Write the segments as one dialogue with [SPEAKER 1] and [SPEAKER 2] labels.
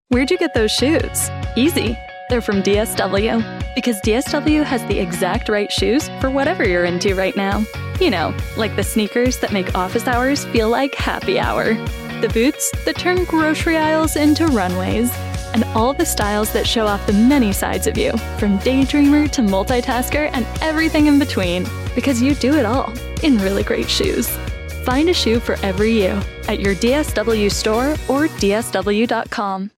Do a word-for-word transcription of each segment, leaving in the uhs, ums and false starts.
[SPEAKER 1] Where'd you get those shoes? Easy. They're from D S W. Because D S W has the exact right shoes for whatever you're into right now. You know, like the sneakers that make office hours feel like happy hour. The boots that turn grocery aisles into runways. And all the styles that show off the many sides of you, from daydreamer to multitasker and everything in between. Because you do it all in really great shoes. Find a shoe for every you at your D S W store or D S W dot com.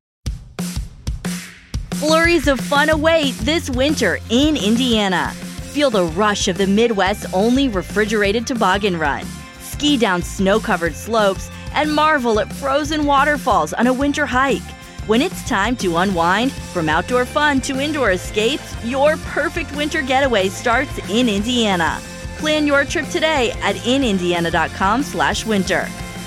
[SPEAKER 2] Flurries of fun await this winter in Indiana. Feel the rush of the Midwest's only refrigerated toboggan run. Ski down snow-covered slopes and marvel at frozen waterfalls on a winter hike. When it's time to unwind, from outdoor fun to indoor escapes, your perfect winter getaway starts in Indiana. Plan your trip today at in indiana dot com slash winter.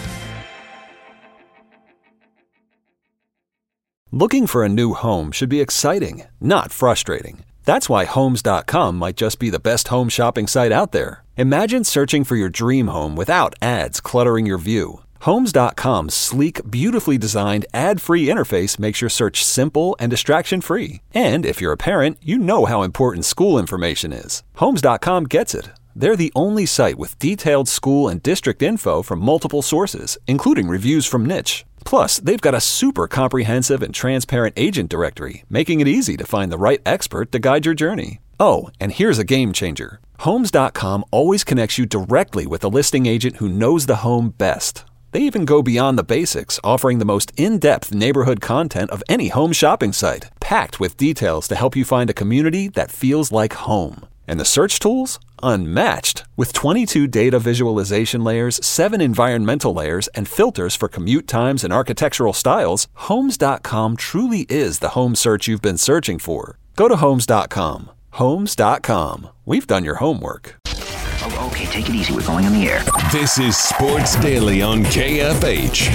[SPEAKER 3] Looking for a new home should be exciting, not frustrating. That's why Homes dot com might just be the best home shopping site out there. Imagine searching for your dream home without ads cluttering your view. Homes dot com's sleek, beautifully designed, ad-free interface makes your search simple and distraction-free. And if you're a parent, you know how important school information is. Homes dot com gets it. They're the only site with detailed school and district info from multiple sources, including reviews from Niche. Plus, they've got a super comprehensive and transparent agent directory, making it easy to find the right expert to guide your journey. Oh, and here's a game changer. Homes dot com always connects you directly with a listing agent who knows the home best. They even go beyond the basics, offering the most in-depth neighborhood content of any home shopping site, packed with details to help you find a community that feels like home. And the search tools? Unmatched. With twenty-two data visualization layers, seven environmental layers, and filters for commute times and architectural styles, Homes dot com truly is the home search you've been searching for. Go to Homes dot com. Homes dot com. We've done your homework.
[SPEAKER 4] Oh, okay, take it easy. We're going on the air.
[SPEAKER 5] This is Sports Daily on K F H.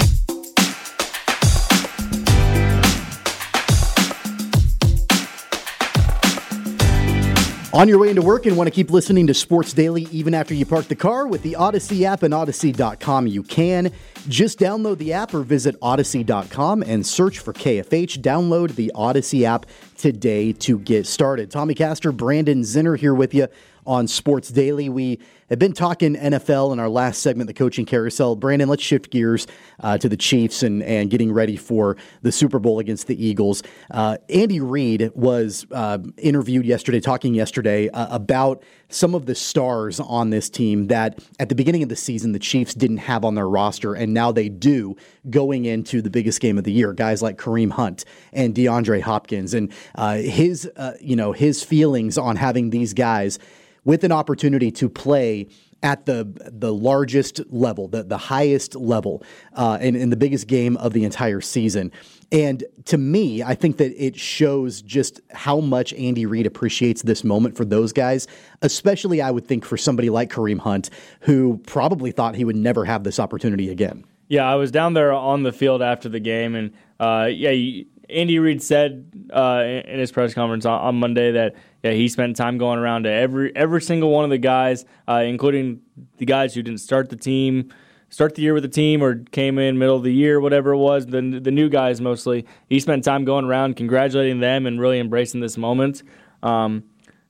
[SPEAKER 6] On your way into work and want to keep listening to Sports Daily even after you park the car with the Odyssey app and Odyssey dot com, you can. Just download the app or visit Odyssey dot com and search for K F H. Download the Odyssey app today to get started. Tommy Castor, Brandon Zinner here with you on Sports Daily. We have been talking N F L in our last segment, the coaching carousel. Brandon, let's shift gears uh, to the Chiefs and, and getting ready for the Super Bowl against the Eagles. Uh, Andy Reid was uh, interviewed yesterday, talking yesterday uh, about some of the stars on this team that at the beginning of the season the Chiefs didn't have on their roster, and now they do going into the biggest game of the year. Guys like Kareem Hunt and DeAndre Hopkins, and uh, his uh, you know his feelings on having these guys with an opportunity to play at the the largest level, the, the highest level, uh, in, in the biggest game of the entire season. And to me, I think that it shows just how much Andy Reid appreciates this moment for those guys, especially, I would think, for somebody like Kareem Hunt, who probably thought he would never have this opportunity again.
[SPEAKER 7] Yeah, I was down there on the field after the game, and uh, yeah, Andy Reid said uh, in his press conference on, on Monday that yeah, he spent time going around to every every single one of the guys, uh, including the guys who didn't start the team, start the year with the team, or came in middle of the year, whatever it was. The the new guys mostly. He spent time going around, congratulating them, and really embracing this moment. Um,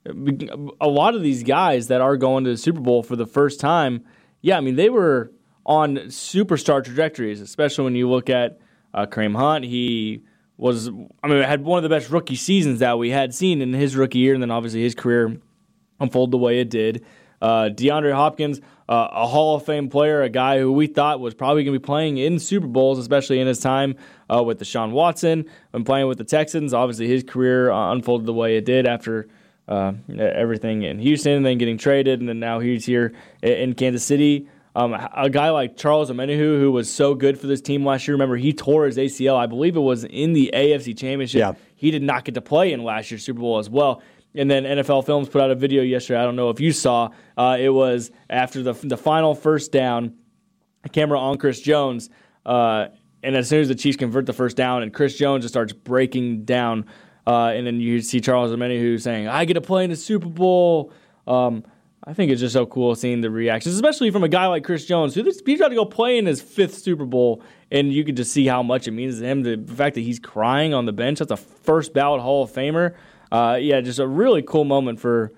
[SPEAKER 7] a lot of these guys that are going to the Super Bowl for the first time, yeah, I mean they were on superstar trajectories, especially when you look at uh, Kareem Hunt. He was, I mean, had one of the best rookie seasons that we had seen in his rookie year, and then obviously his career unfolded the way it did. Uh, DeAndre Hopkins, uh, a Hall of Fame player, a guy who we thought was probably going to be playing in Super Bowls, especially in his time uh, with Deshaun Watson and playing with the Texans. Obviously his career uh, unfolded the way it did after uh, everything in Houston, and then getting traded, and then now he's here in Kansas City. Um, a guy like Charles Omenihu, who was so good for this team last year. Remember, he tore his A C L. I believe it was in the A F C Championship.
[SPEAKER 6] Yeah.
[SPEAKER 7] He did not get to play in last year's Super Bowl as well. And then N F L Films put out a video yesterday. I don't know if you saw. Uh, it was after the the final first down, a camera on Chris Jones. Uh, and as soon as the Chiefs convert the first down, and Chris Jones just starts breaking down. Uh, and then you see Charles Omenihu saying, I get to play in the Super Bowl. Um I think it's just so cool seeing the reactions, especially from a guy like Chris Jones, who this, he's got to go play in his fifth Super Bowl, and you could just see how much it means to him. The, the fact that he's crying on the bench, that's a first ballot Hall of Famer. Uh, yeah, just a really cool moment for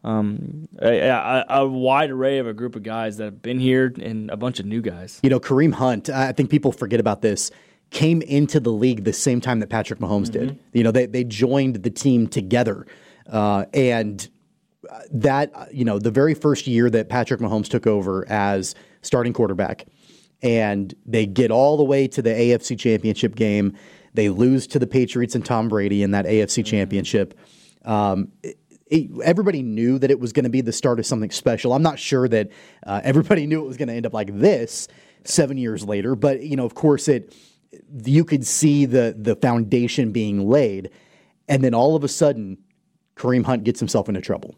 [SPEAKER 7] um, a, a, a wide array of a group of guys that have been here and a bunch of new guys.
[SPEAKER 6] You know, Kareem Hunt, I think people forget about this, came into the league the same time that Patrick Mahomes mm-hmm. did. You know, they, they joined the team together, uh, and that, you know, the very first year that Patrick Mahomes took over as starting quarterback, and they get all the way to the A F C Championship game. They lose to the Patriots and Tom Brady in that A F C Championship. Um, it, it, everybody knew that it was going to be the start of something special. I'm not sure that uh, everybody knew it was going to end up like this seven years later, but, you know, of course, it you could see the the foundation being laid, and then all of a sudden, Kareem Hunt gets himself into trouble.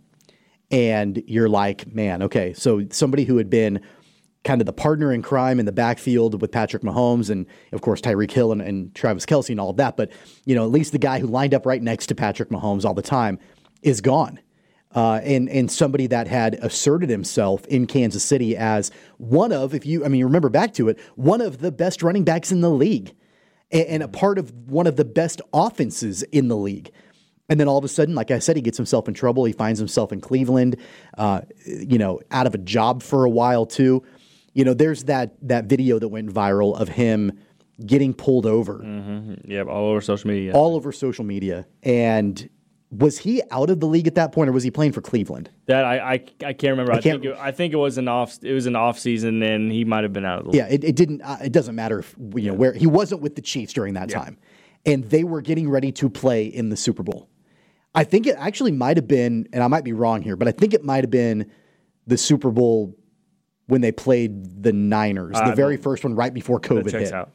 [SPEAKER 6] And you're like, man, okay, so somebody who had been kind of the partner in crime in the backfield with Patrick Mahomes and, of course, Tyreek Hill and, and Travis Kelce and all of that, but, you know, at least the guy who lined up right next to Patrick Mahomes all the time is gone. Uh, and, and somebody that had asserted himself in Kansas City as one of, if you, I mean, you remember back to it, one of the best running backs in the league and, and a part of one of the best offenses in the league. And then all of a sudden, like I said, he gets himself in trouble. He finds himself in Cleveland, uh, you know, out of a job for a while too. You know, there's that that video that went viral of him getting pulled over.
[SPEAKER 7] Mm-hmm. Yeah, all over social media.
[SPEAKER 6] All over social media. And was he out of the league at that point, or was he playing for Cleveland?
[SPEAKER 7] That I I, I can't remember. I, I
[SPEAKER 6] can't,
[SPEAKER 7] think it, I think it was an off it was an off season, and he might have been out of the league.
[SPEAKER 6] Yeah, it, it didn't. Uh, it doesn't matter if, you know, where he wasn't with the Chiefs during that yeah. time, and they were getting ready to play in the Super Bowl. I think it actually might have been, and I might be wrong here, but I think it might have been the Super Bowl when they played the Niners, uh, the very first one right before COVID hit.
[SPEAKER 7] Out.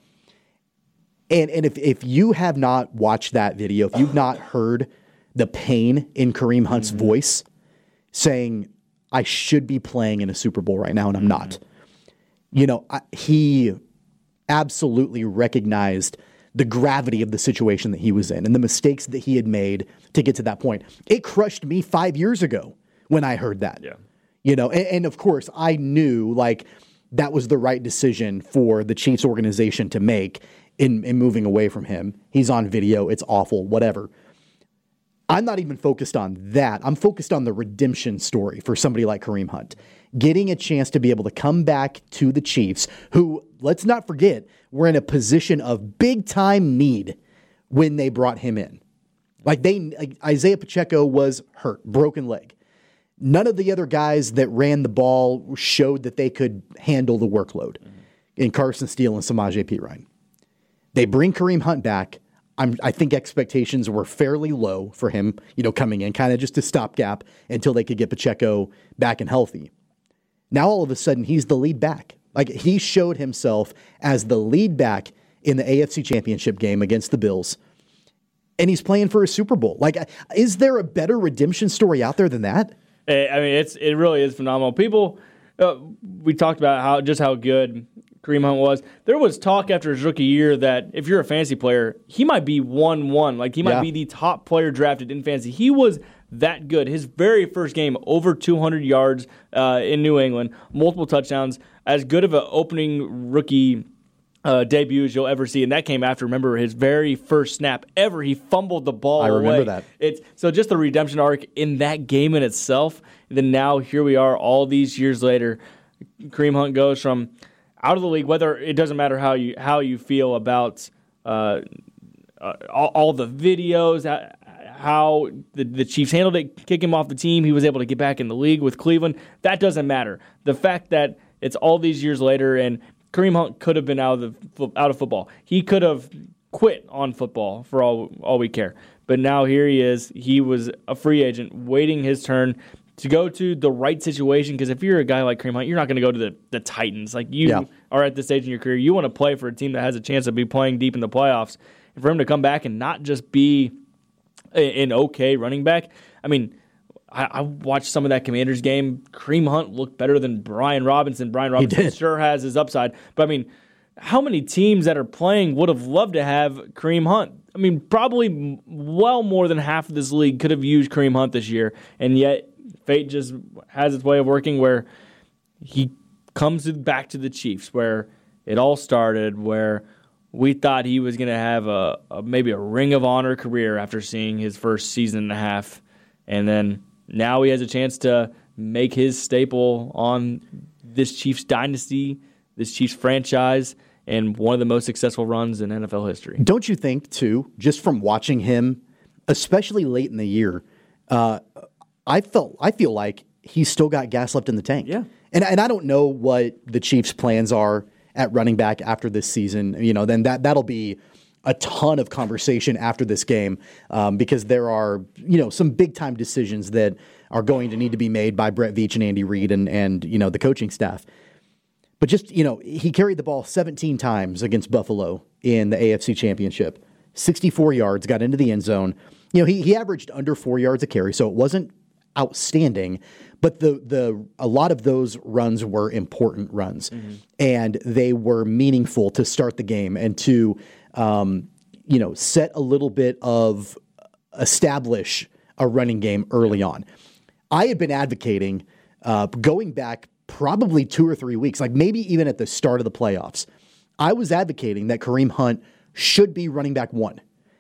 [SPEAKER 6] And and if, if you have not watched that video, if you've not heard the pain in Kareem Hunt's mm-hmm. voice saying, I should be playing in a Super Bowl right now, and I'm mm-hmm. not. You know, I, he absolutely recognized the gravity of the situation that he was in and the mistakes that he had made to get to that point. It crushed me five years ago when I heard that.
[SPEAKER 7] Yeah.
[SPEAKER 6] You know, and, and of course I knew like that was the right decision for the Chiefs organization to make in, in moving away from him. He's on video. It's awful, whatever. I'm not even focused on that. I'm focused on the redemption story for somebody like Kareem Hunt. Getting a chance to be able to come back to the Chiefs, who, let's not forget, were in a position of big-time need when they brought him in. Like they, like Isaiah Pacheco was hurt, broken leg. None of the other guys that ran the ball showed that they could handle the workload mm-hmm. in Carson Steele and Samaje Perine. They bring Kareem Hunt back. I'm, I think expectations were fairly low for him, you know, coming in, kind of just a stopgap until they could get Pacheco back and healthy. Now all of a sudden he's the lead back. Like he showed himself as the lead back in the A F C Championship game against the Bills, and he's playing for a Super Bowl. Like, is there a better redemption story out there than that?
[SPEAKER 7] I mean, it's it really is phenomenal. People, uh, we talked about how just how good Kareem Hunt was. There was talk after his rookie year that if you're a fantasy player, he might be one one. Like he might yeah. be the top player drafted in fantasy. He was that good. His very first game, over two hundred yards uh, in New England, multiple touchdowns, as good of an opening rookie uh, debut as you'll ever see. And that came after, remember, his very first snap ever. He fumbled the ball
[SPEAKER 6] I remember
[SPEAKER 7] away.
[SPEAKER 6] that.
[SPEAKER 7] It's, so just the redemption arc in that game in itself. And then now here we are all these years later. Kareem Hunt goes from out of the league, whether it doesn't matter how you how you feel about uh, uh, all, all the videos, how the, the Chiefs handled it, kick him off the team. He was able to get back in the league with Cleveland. That doesn't matter. The fact that it's all these years later, and Kareem Hunt could have been out of the, out of football. He could have quit on football for all all we care. But now here he is. He was a free agent waiting his turn to go to the right situation, because if you're a guy like Kareem Hunt, you're not going to go to the, the Titans. Like you yeah. are at this stage in your career, you want to play for a team that has a chance to be playing deep in the playoffs. And for him to come back and not just be an okay running back, I mean, I, I watched some of that Commanders game. Kareem Hunt looked better than Brian Robinson. Brian Robinson sure has his upside. But, I mean, how many teams that are playing would have loved to have Kareem Hunt? I mean, probably well more than half of this league could have used Kareem Hunt this year, and yet fate just has its way of working where he comes to, back to the Chiefs, where it all started, where we thought he was going to have a, a maybe a Ring of Honor career after seeing his first season and a half. And then now he has a chance to make his staple on this Chiefs dynasty, this Chiefs franchise, and one of the most successful runs in N F L history.
[SPEAKER 6] Don't you think, too, just from watching him, especially late in the year, uh, I felt I feel like he's still got gas left in the tank.
[SPEAKER 7] Yeah.
[SPEAKER 6] And, and I don't know what the Chiefs' plans are at running back after this season. You know, then that, that'll be a ton of conversation after this game um, because there are, you know, some big-time decisions that are going to need to be made by Brett Veach and Andy Reid and, and, you know, the coaching staff. But just, you know, he carried the ball seventeen times against Buffalo in the A F C Championship. sixty-four yards, got into the end zone. You know, he he averaged under four yards a carry, so it wasn't outstanding, but the the a lot of those runs were important runs, mm-hmm. and they were meaningful to start the game and to, um, you know, set a little bit of establish a running game early on. I had been advocating uh, going back probably two or three weeks, like maybe even at the start of the playoffs. I was advocating that Kareem Hunt should be running back one.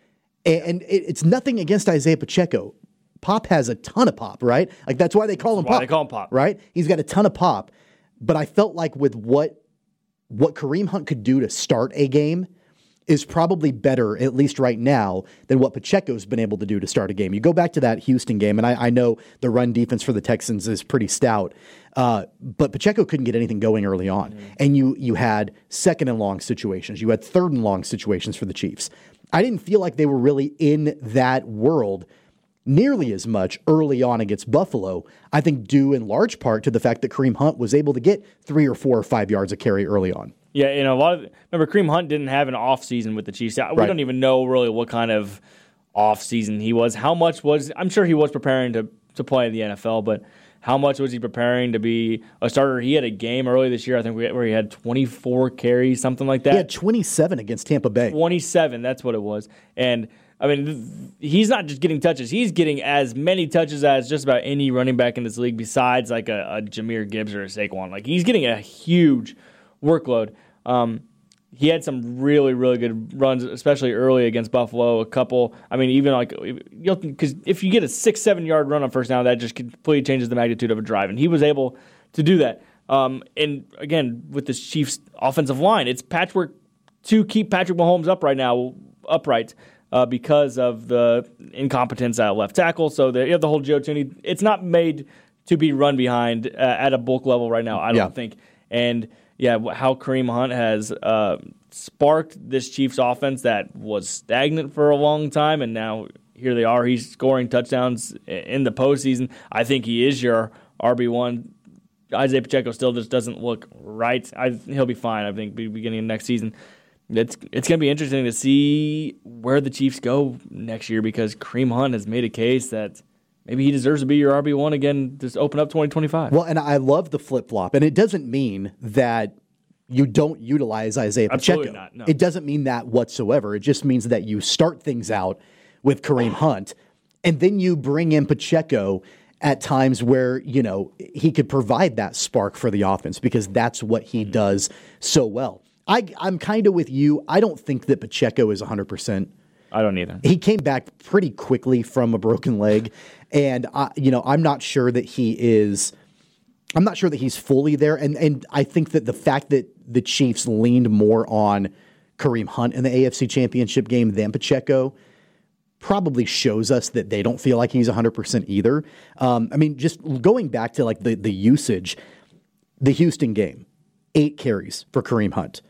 [SPEAKER 6] And it's nothing against Isaiah Pacheco. Pop has a ton of pop, right? Like that's why they call him
[SPEAKER 7] Pop. Why
[SPEAKER 6] Pop.
[SPEAKER 7] they call him Pop,
[SPEAKER 6] right? He's got a ton of pop. But I felt like with what what Kareem Hunt could do to start a game is probably better, at least right now, than what Pacheco's been able to do to start a game. You go back to that Houston game, and I, I know the run defense for the Texans is pretty stout, uh, but Pacheco couldn't get anything going early on. Mm-hmm. And you you had second and long situations. You had third and long situations for the Chiefs. I didn't feel like they were really in that world nearly as much early on against Buffalo, I think due in large part to the fact that Kareem Hunt was able to get three or four or five yards of carry early on.
[SPEAKER 7] Yeah, you know, a lot of remember Kareem Hunt didn't have an off season with the Chiefs. We right. don't even know really what kind of off season he was. How much was I'm sure he was preparing to to play in the N F L, but how much was he preparing to be a starter? He had a game early this year, I think, where he had twenty-four carries, something like that.
[SPEAKER 6] He had twenty-seven against Tampa Bay.
[SPEAKER 7] twenty-seven, that's what it was. And I mean, he's not just getting touches. He's getting as many touches as just about any running back in this league besides like a, a Jahmyr Gibbs or a Saquon. Like, he's getting a huge workload. Um, he had some really, really good runs, especially early against Buffalo. A couple, I mean, even like, because if you get a six, seven yard run on first down, that just completely changes the magnitude of a drive. And he was able to do that. Um, and again, with this Chiefs offensive line, it's patchwork to keep Patrick Mahomes up right now, upright. Uh, because of the incompetence at left tackle. So the, you have the whole Joe Thuney. It's not made to be run behind uh, at a bulk level right now, I don't yeah. think. And, yeah, how Kareem Hunt has uh, sparked this Chiefs offense that was stagnant for a long time, and now here they are. He's scoring touchdowns in the postseason. I think he is your R B one. Isaiah Pacheco still just doesn't look right. I, he'll be fine, I think, beginning of next season. It's it's going to be interesting to see where the Chiefs go next year because Kareem Hunt has made a case that maybe he deserves to be your R B one again, just open up twenty twenty-five.
[SPEAKER 6] Well, and I love the flip-flop, and it doesn't mean that you don't utilize Isaiah Pacheco.
[SPEAKER 7] Absolutely not, no.
[SPEAKER 6] It doesn't mean that whatsoever. It just means that you start things out with Kareem Hunt, and then you bring in Pacheco at times where, you know, he could provide that spark for the offense because that's what he mm-hmm. does so well. I, I'm kind of with you. I don't think that Pacheco is one hundred percent.
[SPEAKER 7] I don't either.
[SPEAKER 6] He came back pretty quickly from a broken leg, and I, you know, I'm not sure that he is. I'm not sure that he's fully there, and and I think that the fact that the Chiefs leaned more on Kareem Hunt in the A F C Championship game than Pacheco probably shows us that they don't feel like he's one hundred percent either. Um, I mean, just going back to like the the usage, the Houston game, eight carries for Kareem Hunt.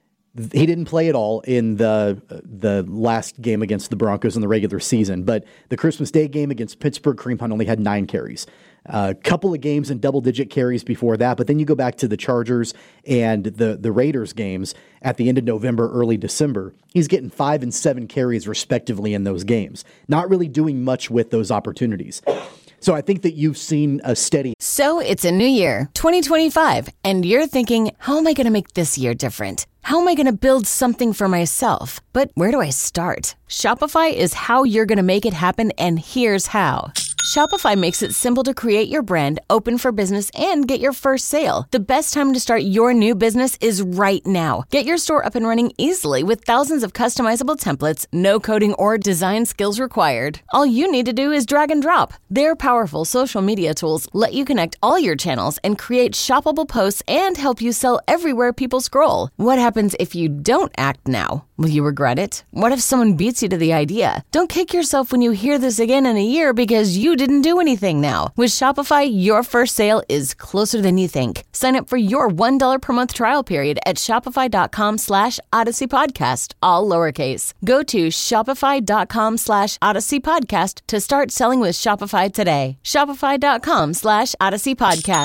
[SPEAKER 6] He didn't play at all in the the last game against the Broncos in the regular season, but the Christmas Day game against Pittsburgh, Kareem Hunt only had nine carries. A uh, couple of games in double-digit carries before that, but then you go back to the Chargers and the, the Raiders games at the end of November, early December. He's getting five and seven carries respectively in those games. Not really doing much with those opportunities. So I think that you've seen a steady...
[SPEAKER 8] So it's a new year, twenty twenty-five, and you're thinking, how am I going to make this year different? How am I going to build something for myself? But where do I start? Shopify is how you're going to make it happen, and here's how. Shopify makes it simple to create your brand, open for business, and get your first sale. The best time to start your new business is right now. Get your store up and running easily with thousands of customizable templates, no coding or design skills required. All you need to do is drag and drop. Their powerful social media tools let you connect all your channels and create shoppable posts and help you sell everywhere people scroll. What happens if you don't act now? Will you regret it? What if someone beats you to the idea? Don't kick yourself when you hear this again in a year because you didn't do anything now. With Shopify, your first sale is closer than you think. Sign up for your one dollar per month trial period at shopify.com slash Odyssey Podcast, all lowercase. Go to shopify.com slash Odyssey Podcast to start selling with Shopify today. Shopify.com slash Odyssey Podcast.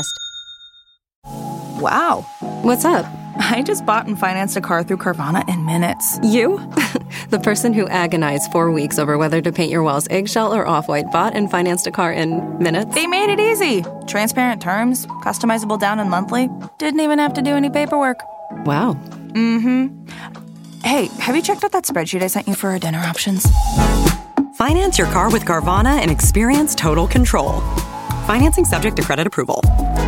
[SPEAKER 9] Wow.
[SPEAKER 10] What's up?
[SPEAKER 9] I just bought and financed a car through Carvana in minutes.
[SPEAKER 10] You? The person who agonized four weeks over whether to paint your walls eggshell or off-white bought and financed a car in minutes?
[SPEAKER 9] They made it easy. Transparent terms, customizable down and monthly. Didn't even have to do any paperwork.
[SPEAKER 10] Wow.
[SPEAKER 9] Mm-hmm. Hey, have you checked out that spreadsheet I sent you for our dinner options?
[SPEAKER 11] Finance your car with Carvana and experience total control. Financing subject to credit approval.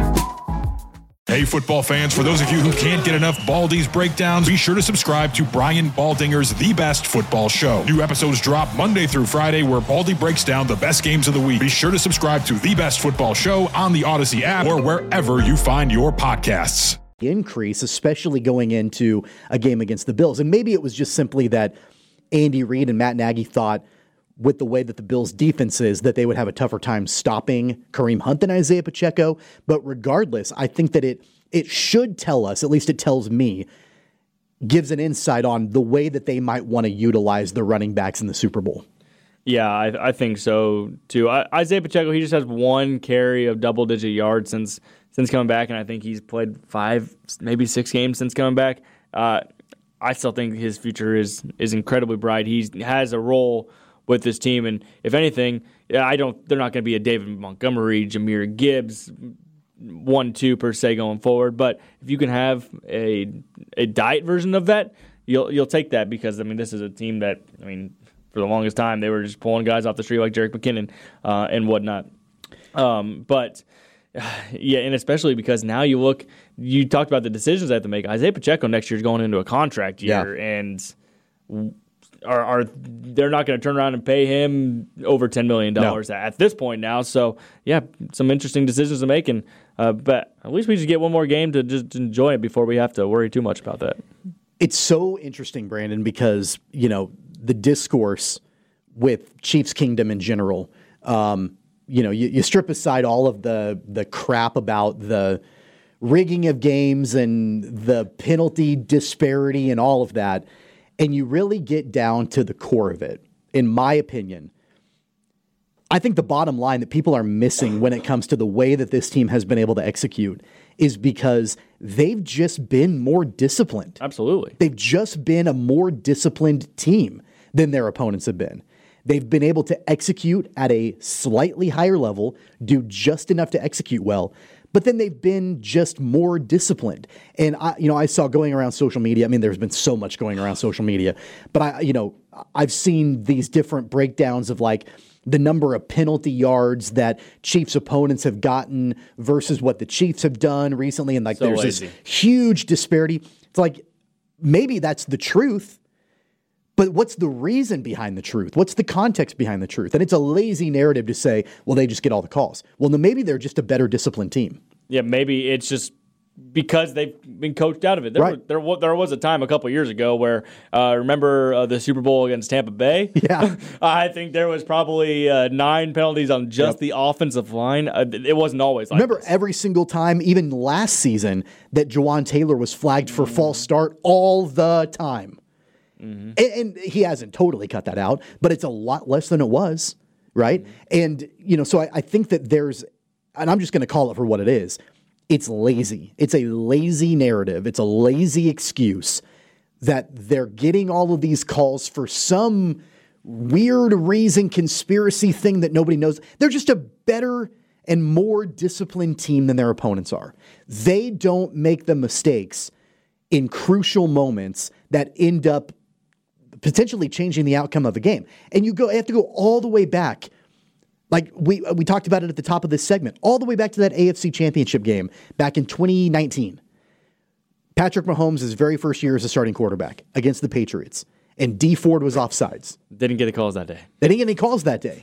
[SPEAKER 12] Hey, football fans, for those of you who can't get enough Baldy's breakdowns, be sure to subscribe to Brian Baldinger's The Best Football Show. New episodes drop Monday through Friday where Baldy breaks down the best games of the week. Be sure to subscribe to The Best Football Show on the Odyssey app or wherever you find your podcasts.
[SPEAKER 6] Increase, especially going into a game against the Bills. And maybe it was just simply that Andy Reid and Matt Nagy thought with the way that the Bills' defense is, that they would have a tougher time stopping Kareem Hunt than Isaiah Pacheco. But regardless, I think that it it should tell us, at least it tells me, gives an insight on the way that they might want to utilize the running backs in the Super Bowl.
[SPEAKER 7] Yeah, I, I think so, too. I, Isaiah Pacheco, he just has one carry of double-digit yards since since coming back, and I think he's played five, maybe six games since coming back. Uh, I still think his future is is incredibly bright. He has a role with this team, and if anything, I don't. They're not going to be a David Montgomery, Jahmyr Gibbs, one two per se going forward. But if you can have a a diet version of that, you'll you'll take that because I mean this is a team that I mean for the longest time they were just pulling guys off the street like Jerick McKinnon uh, and whatnot. Um, but yeah, and especially because now you look, you talked about the decisions they have to make. Isaiah Pacheco next year is going into a contract year, yeah. and Are, are they're not going to turn around and pay him over ten million dollars no. at this point now. So, yeah, some interesting decisions to make. And, uh, but at least we just get one more game to just enjoy it before we have to worry too much about that.
[SPEAKER 6] It's so interesting, Brandon, because, you know, the discourse with Chiefs Kingdom in general, um, you know, you, you strip aside all of the the crap about the rigging of games and the penalty disparity and all of that, and you really get down to the core of it, in my opinion, I think the bottom line that people are missing when it comes to the way that this team has been able to execute is because they've just been more disciplined.
[SPEAKER 7] Absolutely.
[SPEAKER 6] They've just been a more disciplined team than their opponents have been. They've been able to execute at a slightly higher level, do just enough to execute well, but then they've been just more disciplined. And I, you know, I saw going around social media. I mean, there's been so much going around social media, but I, you know, I've seen these different breakdowns of like the number of penalty yards that Chiefs opponents have gotten versus what the Chiefs have done recently, and like so there's lazy. This huge disparity. It's like maybe that's the truth. But what's the reason behind the truth? What's the context behind the truth? And it's a lazy narrative to say, well, they just get all the calls. Well, then maybe they're just a better disciplined team.
[SPEAKER 7] Yeah, maybe it's just because they've been coached out of it. There,
[SPEAKER 6] right.
[SPEAKER 7] were, there, there was a time a couple years ago where, uh, remember uh, the Super Bowl against Tampa Bay?
[SPEAKER 6] Yeah.
[SPEAKER 7] I think there was probably uh, nine penalties on just yep. the offensive line. Uh, it wasn't always like
[SPEAKER 6] Remember
[SPEAKER 7] this.
[SPEAKER 6] Every single time, even last season, that Jawan Taylor was flagged for mm. false start all the time. Mm-hmm. And, and he hasn't totally cut that out, but it's a lot less than it was, right? Mm-hmm. And, you know, so I, I think that there's, and I'm just going to call it for what it is, it's lazy. It's a lazy narrative. It's a lazy excuse that they're getting all of these calls for some weird reason, conspiracy thing that nobody knows. They're just a better and more disciplined team than their opponents are. They don't make the mistakes in crucial moments that end up potentially changing the outcome of the game. And you go, you have to go all the way back Like, we we talked about it at the top of this segment, all the way back to that A F C Championship game back in twenty nineteen. Patrick Mahomes' his very first year as a starting quarterback against the Patriots, and Dee Ford was offsides.
[SPEAKER 7] Didn't get the calls that day.
[SPEAKER 6] They didn't get any calls that day.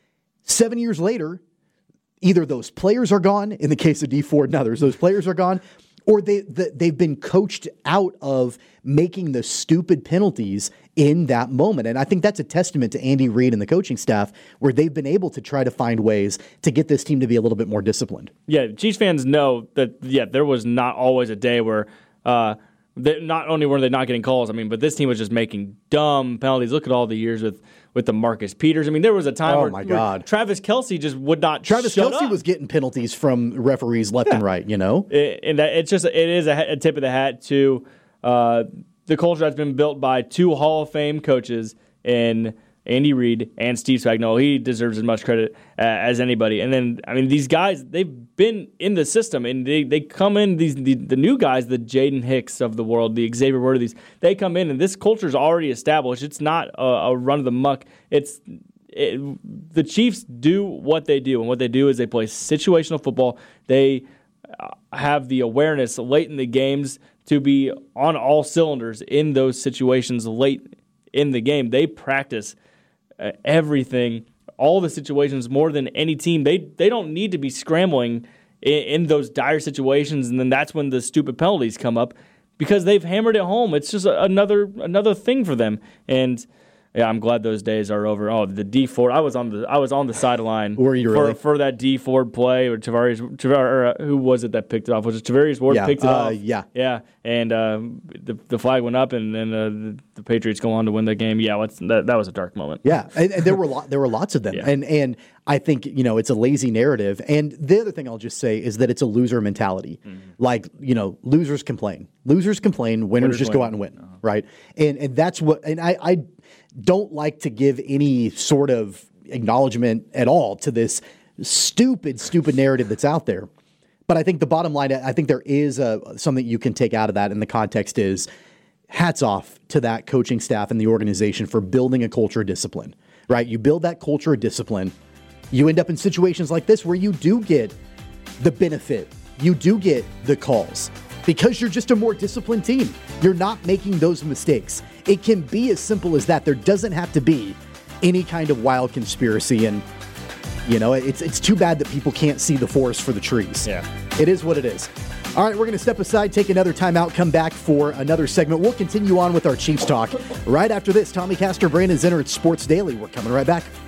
[SPEAKER 6] Seven years later, either those players are gone, in the case of Dee Ford and others, those players are gone, or they, the, they've been coached out of making the stupid penalties in that moment. And I think that's a testament to Andy Reid and the coaching staff, where they've been able to try to find ways to get this team to be a little bit more disciplined.
[SPEAKER 7] Yeah, Chiefs fans know that, yeah, there was not always a day where uh, they, not only were they not getting calls, I mean, but this team was just making dumb penalties. Look at all the years with with the Marcus Peters. I mean, there was a time
[SPEAKER 6] oh
[SPEAKER 7] where,
[SPEAKER 6] my
[SPEAKER 7] where
[SPEAKER 6] God.
[SPEAKER 7] Travis Kelce just would not
[SPEAKER 6] Travis
[SPEAKER 7] shut
[SPEAKER 6] Kelce
[SPEAKER 7] up.
[SPEAKER 6] was getting penalties from referees left
[SPEAKER 7] Yeah.
[SPEAKER 6] and right, you know?
[SPEAKER 7] It, and that, it's just, it is a, a tip of the hat to uh, the culture that's been built by two Hall of Fame coaches in Andy Reid and Steve Spagnuolo. He deserves as much credit uh, as anybody. And then, I mean, these guys, they've been in the system, and they, they come in, these the, the new guys, the Jaden Hicks of the world, the Xavier Worthies, they come in, and this culture is already established. It's not a, a run of the muck. It's it, the Chiefs do what they do, and what they do is they play situational football. They uh, have the awareness late in the games to be on all cylinders in those situations late in the game. They practice uh, everything, all the situations more than any team. They they don't need to be scrambling in, in those dire situations, and then that's when the stupid penalties come up because they've hammered it home. It's just a, another another thing for them. And yeah, I'm glad those days are over. Oh, the Dee Ford. I was on the I was on the sideline
[SPEAKER 6] Were you
[SPEAKER 7] for,
[SPEAKER 6] really?
[SPEAKER 7] for that Dee Ford play, or Tavares. Tavar, uh, who was it that picked it off? Was it Tavares Ward
[SPEAKER 6] Yeah,
[SPEAKER 7] picked it
[SPEAKER 6] uh,
[SPEAKER 7] off?
[SPEAKER 6] yeah.
[SPEAKER 7] Yeah, and uh, the the flag went up, and then uh, the, the Patriots go on to win the game. Yeah, what's, that that was a dark moment.
[SPEAKER 6] Yeah, and, and there were lo- there were lots of them,
[SPEAKER 7] Yeah.
[SPEAKER 6] and and I think you know it's a lazy narrative. And the other thing I'll just say is that it's a loser mentality. Mm-hmm. Like you know, losers complain, losers complain, winners,
[SPEAKER 7] Winners
[SPEAKER 6] just
[SPEAKER 7] win.
[SPEAKER 6] go out and win, uh-huh. right? And and that's what. And I I don't like to give any sort of acknowledgement at all to this stupid stupid narrative that's out there. But I think the bottom line, I think there is a, something you can take out of that, and the context is hats off to that coaching staff and the organization for building a culture of discipline, right? You build that culture of discipline, you end up in situations like this where you do get the benefit, you do get the calls because you're just a more disciplined team. You're not making those mistakes. It can be as simple as that. There doesn't have to be any kind of wild conspiracy, and you know, it's it's too bad that people can't see the forest for the trees.
[SPEAKER 7] Yeah.
[SPEAKER 6] It is what it is. All right, we're going to step aside, take another timeout, come back for another segment. We'll continue on with our Chiefs talk right after this. Tommy Castor, Brandon Zenner at Sports Daily. We're coming right back.